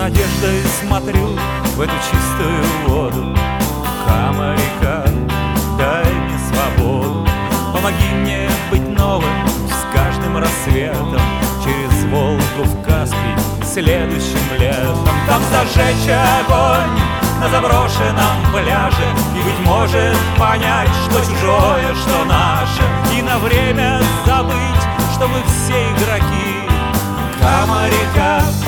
надеждой смотрю в эту чистую воду. Кама-река, дай мне свободу, помоги мне быть новым с каждым рассветом, через Волгу в Каспий следующим летом. Там зажечь огонь на заброшенном пляже и, быть может, понять, что чужое, что наше, и на время забыть, что мы все игроки. Кама-река,